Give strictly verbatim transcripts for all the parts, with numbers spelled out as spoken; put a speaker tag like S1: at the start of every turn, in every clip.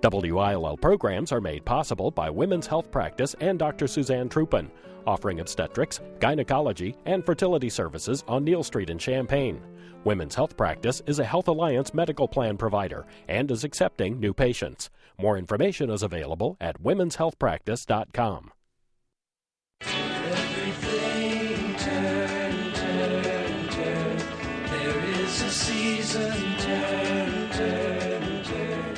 S1: W I L L programs are made possible by Women's Health Practice and Doctor Suzanne Truppen, offering obstetrics, gynecology, and fertility services on Neal Street in Champaign. Women's Health Practice is a Health Alliance medical plan provider and is accepting new patients. More information is available at womens health practice dot com.
S2: Everything turn, turn, turn. There is a season, turn, turn, turn.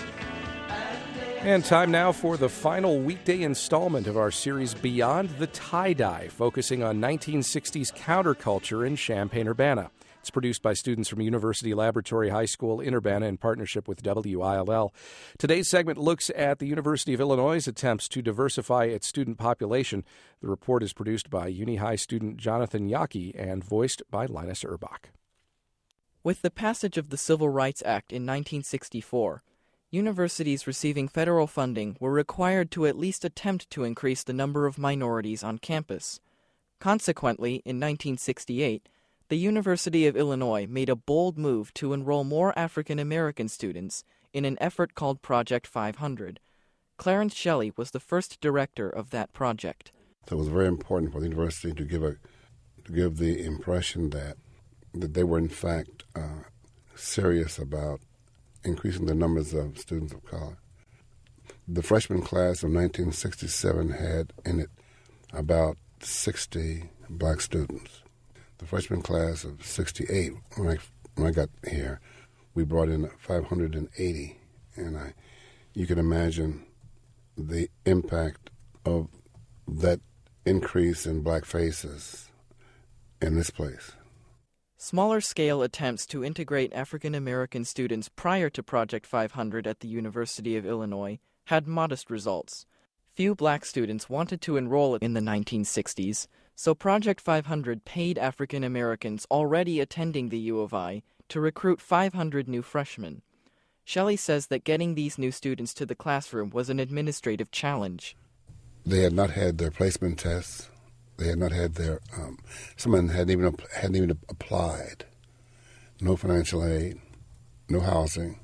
S3: And time now for the final weekday installment of our series Beyond the Tie-Dye, focusing on nineteen sixties counterculture in Champaign-Urbana. It's produced by students from University Laboratory High School in Urbana in partnership with W I L L. Today's segment looks at the University of Illinois' attempts to diversify its student population. The report is produced by Uni High student Jonathan Yockey and voiced by Linus Urbach.
S4: With the passage of the Civil Rights Act in nineteen sixty-four, universities receiving federal funding were required to at least attempt to increase the number of minorities on campus. Consequently, in nineteen sixty-eight, the University of Illinois made a bold move to enroll more African American students in an effort called Project five hundred. Clarence Shelley was the first director of that project.
S5: So it was very important for the university to give a to give the impression that that they were in fact uh, serious about increasing the numbers of students of color. The freshman class of nineteen sixty-seven had in it about sixty black students. The freshman class of sixty-eight, when I when I got here, we brought in five hundred eighty, and I, you can imagine the impact of that increase in black faces in this place.
S4: Smaller-scale attempts to integrate African American students prior to Project five hundred at the University of Illinois had modest results. Few black students wanted to enroll in the nineteen sixties, so Project five hundred paid African Americans already attending the U of I to recruit five hundred new freshmen. Shelley says that getting these new students to the classroom was an administrative challenge.
S5: They had not had their placement tests. They had not had their, um, some of them hadn't even, hadn't even applied. No financial aid, no housing,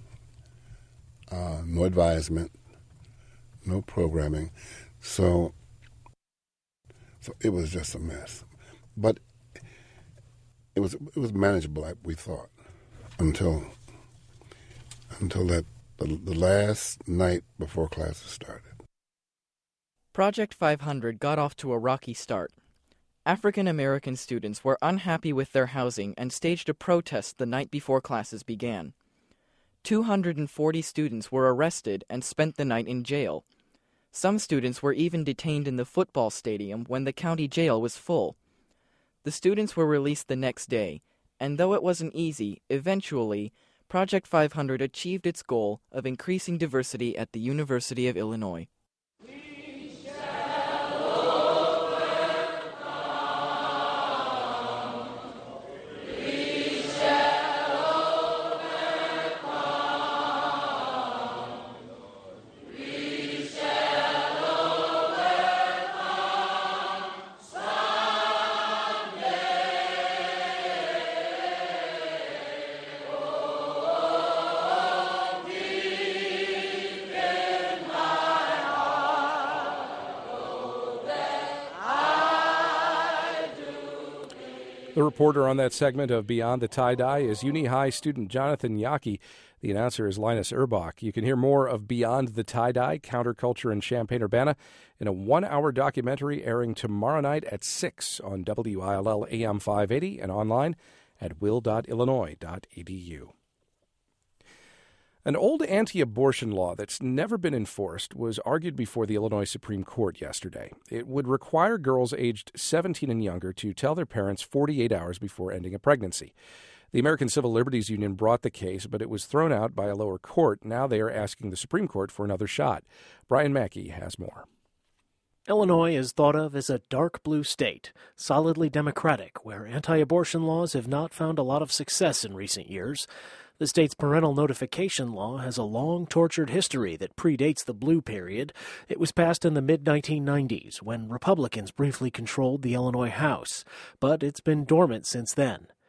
S5: uh, no advisement, no programming. So, so it was just a mess. But it was it was manageable, we thought, until until that the, the last night before classes started.
S4: Project five hundred got off to a rocky start. African American students were unhappy with their housing and staged a protest the night before classes began. two hundred forty students were arrested and spent the night in jail. Some students were even detained in the football stadium when the county jail was full. The students were released the next day, and though it wasn't easy, eventually, Project five hundred achieved its goal of increasing diversity at the University of Illinois.
S3: The reporter on that segment of Beyond the Tie-Dye is Uni High student Jonathan Yockey. The announcer is Linus Urbach. You can hear more of Beyond the Tie-Dye, Counterculture in Champaign-Urbana, in a one-hour documentary airing tomorrow night at six on W I L L A M five eighty and online at will dot illinois dot e d u. An old anti-abortion law that's never been enforced was argued before the Illinois Supreme Court yesterday. It would require girls aged seventeen and younger to tell their parents forty-eight hours before ending a pregnancy. The American Civil Liberties Union brought the case, but it was thrown out by a lower court. Now they are asking the Supreme Court for another shot. Brian Mackey has more.
S6: Illinois is thought of as a dark blue state, solidly Democratic, where anti-abortion laws have not found a lot of success in recent years. The state's parental notification law has a long, tortured history that predates the blue period. It was passed in the mid nineteen nineties, when Republicans briefly controlled the Illinois House, but it's been dormant since then.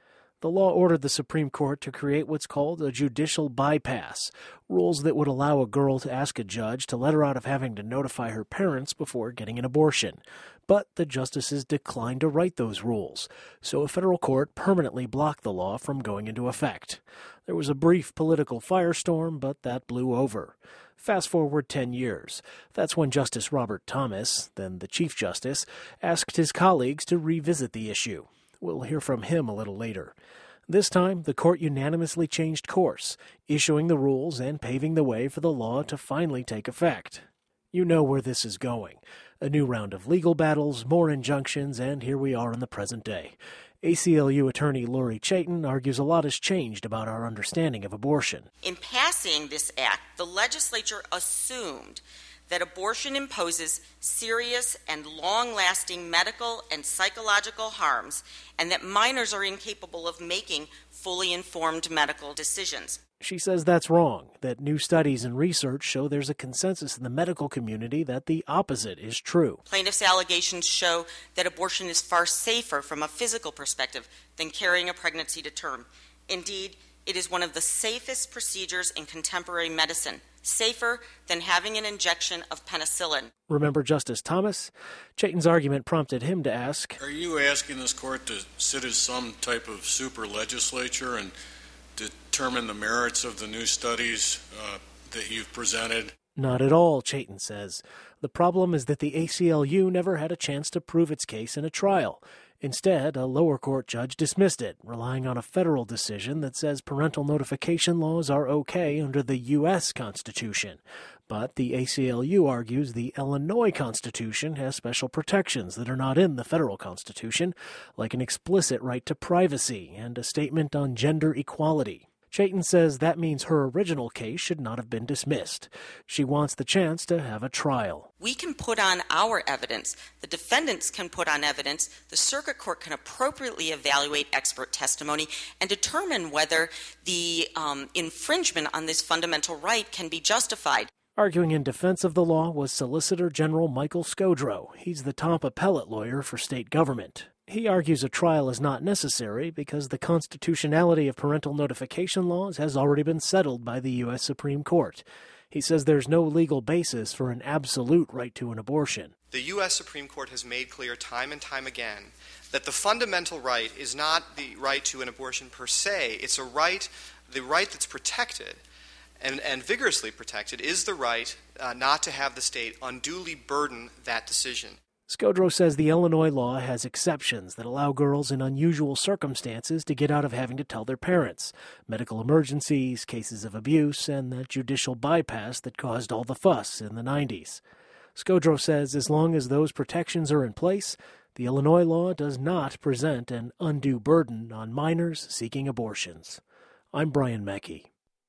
S6: The law ordered the Supreme Court to create what's called a judicial bypass, rules that would allow a girl to ask a judge to let her out of having to notify her parents before getting an abortion. But the justices declined to write those rules, so a federal court permanently blocked the law from going into effect. There was a brief political firestorm, but that blew over. Fast forward ten years. That's when Justice Robert Thomas, then the Chief Justice, asked his colleagues to revisit the issue. We'll hear from him a little later. This time, the court unanimously changed course, issuing the rules and paving the way for the law to finally take effect. You know where this is going. A new round of legal battles, more injunctions, and here we are in the present day. A C L U attorney Lori Chaitin argues a lot has changed about our understanding of abortion.
S7: In passing this act, the legislature assumed that abortion imposes serious and long-lasting medical and psychological harms, and that minors are incapable of making fully informed medical decisions.
S6: She says that's wrong, that new studies and research show there's a consensus in the medical community that the opposite is true.
S7: Plaintiffs' allegations show that abortion is far safer from a physical perspective than carrying a pregnancy to term. Indeed, it is one of the safest procedures in contemporary medicine, safer than having an injection of penicillin.
S6: Remember Justice Thomas? Chaitin's argument prompted him to ask,
S8: Are you asking this court to sit as some type of super legislature and determine the merits of the new studies uh, that you've presented?
S6: Not at all, Chaitin says. The problem is that the A C L U never had a chance to prove its case in a trial. Instead, a lower court judge dismissed it, relying on a federal decision that says parental notification laws are okay under the U S Constitution. But the A C L U argues the Illinois Constitution has special protections that are not in the federal Constitution, like an explicit right to privacy and a statement on gender equality. Chaitin says that means her original case should not have been dismissed. She wants the chance to have a trial.
S7: We can put on our evidence. The defendants can put on evidence. The circuit court can appropriately evaluate expert testimony and determine whether the um, infringement on this fundamental right can be justified.
S6: Arguing in defense of the law was Solicitor General Michael Scodro. He's the top appellate lawyer for state government. He argues a trial is not necessary because the constitutionality of parental notification laws has already been settled by the U S Supreme Court. He says there's no legal basis for an absolute right to an abortion.
S9: The U S Supreme Court has made clear time and time again that the fundamental right is not the right to an abortion per se. It's a right, the right that's protected and, and vigorously protected is the right uh, not to have the state unduly burden that decision.
S6: Scodro says the Illinois law has exceptions that allow girls in unusual circumstances to get out of having to tell their parents. Medical emergencies, cases of abuse, and the judicial bypass that caused all the fuss in the nineties. Scodro says as long as those protections are in place, the Illinois law does not present an undue burden on minors seeking abortions. I'm Brian Mackey.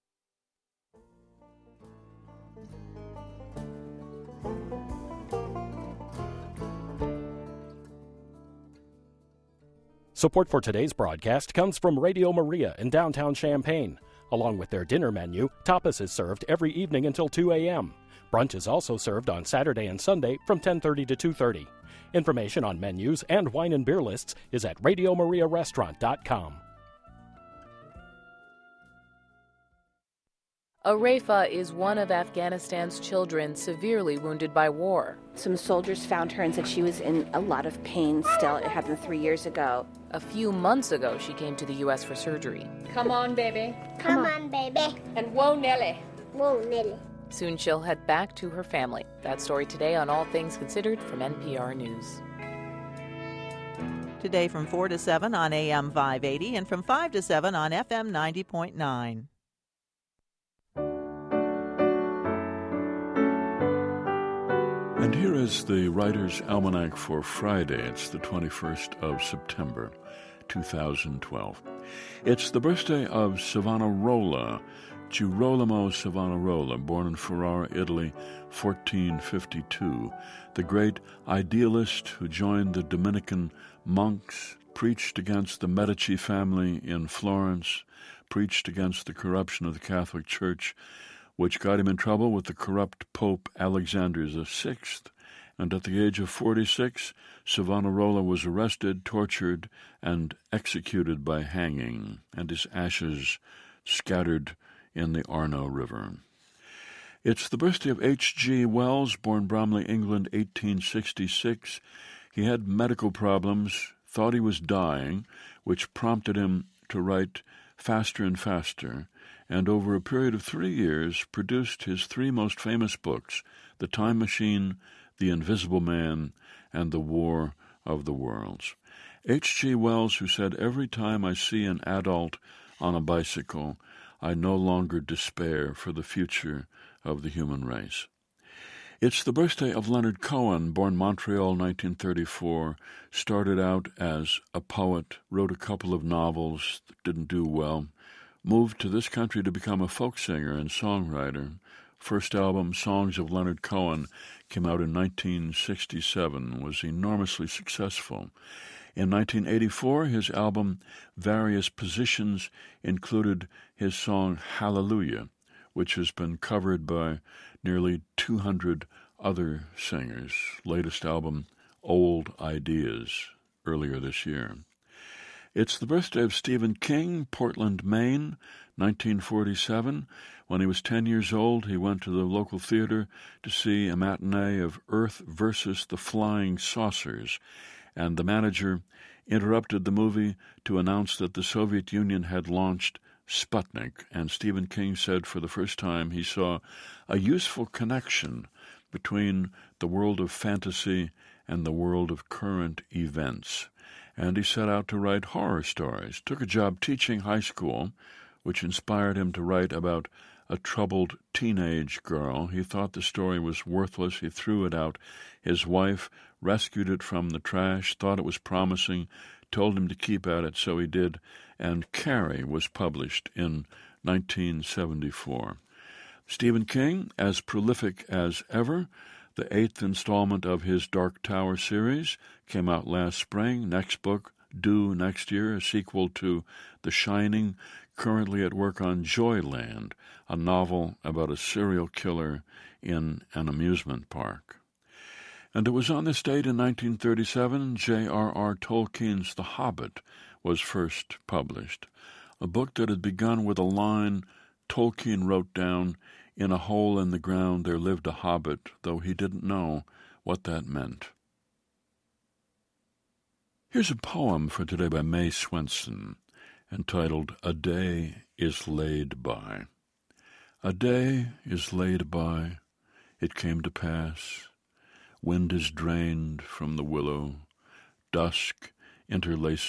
S1: Support for today's broadcast comes from Radio Maria in downtown Champaign. Along with their dinner menu, tapas is served every evening until two a.m. Brunch is also served on Saturday and Sunday from ten thirty to two thirty. Information on menus and wine and beer lists is at radio maria restaurant dot com.
S10: Arefa is one of Afghanistan's children severely wounded by war.
S11: Some soldiers found her and said she was in a lot of pain still. It happened three years ago.
S10: A few months ago, she came to the U S for surgery.
S12: Come on, baby.
S13: Come, Come on. on, baby.
S12: And whoa, Nelly.
S13: Whoa, Nelly.
S10: Soon she'll head back to her family. That story today on All Things Considered from N P R News.
S14: Today from four to seven on A M five eighty and from five to seven on F M ninety point nine.
S15: And here is the Writer's Almanac for Friday. It's the twenty-first of September, two thousand twelve. It's the birthday of Savonarola, Girolamo Savonarola, born in Ferrara, Italy, fourteen fifty-two. The great idealist who joined the Dominican monks, preached against the Medici family in Florence, preached against the corruption of the Catholic Church, which got him in trouble with the corrupt Pope Alexander the Sixth, and at the age of forty-six, Savonarola was arrested, tortured, and executed by hanging, and his ashes scattered in the Arno River. It's the birthday of H G Wells, born Bromley, England, eighteen sixty-six. He had medical problems, thought he was dying, which prompted him to write faster and faster, and over a period of three years produced his three most famous books, The Time Machine, The Invisible Man, and The War of the Worlds. H G Wells, who said, "Every time I see an adult on a bicycle, I no longer despair for the future of the human race." It's the birthday of Leonard Cohen, born Montreal, nineteen thirty-four, started out as a poet, wrote a couple of novels that didn't do well, moved to this country to become a folk singer and songwriter. First album, Songs of Leonard Cohen, came out in nineteen sixty-seven, was enormously successful. In nineteen eighty-four, his album Various Positions included his song Hallelujah, which has been covered by nearly two hundred other singers. Latest album, Old Ideas, earlier this year. It's the birthday of Stephen King, Portland, Maine, nineteen forty-seven. When he was ten years old, he went to the local theater to see a matinee of Earth versus the Flying Saucers, and the manager interrupted the movie to announce that the Soviet Union had launched Sputnik, and Stephen King said for the first time he saw a useful connection between the world of fantasy and the world of current events. And he set out to write horror stories, took a job teaching high school, which inspired him to write about a troubled teenage girl. He thought the story was worthless. He threw it out. His wife rescued it from the trash, thought it was promising, told him to keep at it, so he did, and Carrie was published in nineteen seventy-four. Stephen King, as prolific as ever. The eighth installment of his Dark Tower series came out last spring. Next book, due next year, a sequel to The Shining, currently at work on Joyland, a novel about a serial killer in an amusement park. And it was on this date in nineteen thirty-seven, J R R Tolkien's The Hobbit was first published, a book that had begun with a line Tolkien wrote down, "In a hole in the ground there lived a hobbit," though he didn't know what that meant. Here's a poem for today by May Swenson, entitled A Day is Laid By. A day is laid by, it came to pass. Wind is drained from the willow, dusk interlaces